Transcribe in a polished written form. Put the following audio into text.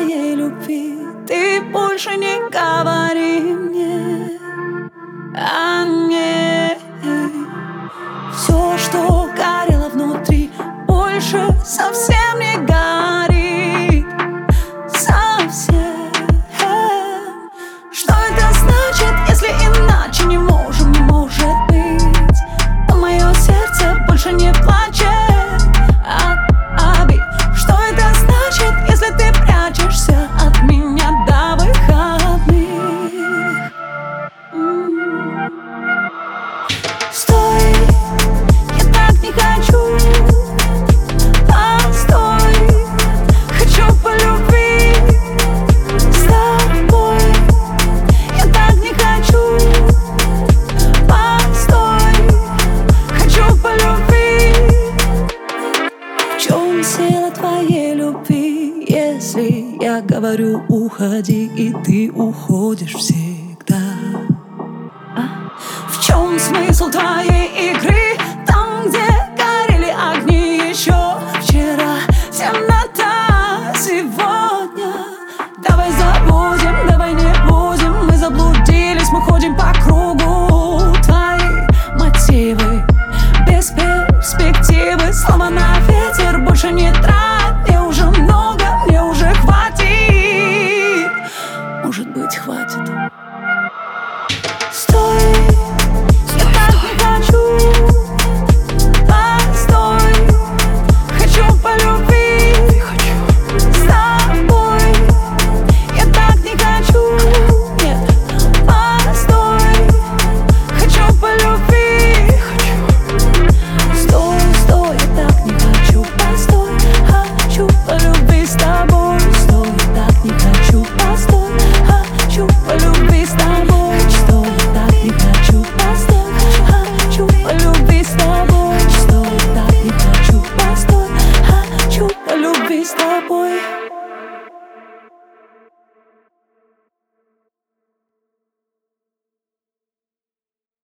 твоей любви ты больше не говори мне о ней. Все, что горело внутри, больше совсем не горит. Совсем. Что это значит, если иначе не можем, не может быть? Но мое сердце больше не плачет от обид. Что это значит, если ты прячешься от меня до выходных? Стой, я так не хочу. Постой, хочу по любви с тобой. Я так не хочу. Постой, хочу по любви. В чем сила твоей любви, если я говорю уходи, и ты уходишь всегда? В чем смысл твоей игры?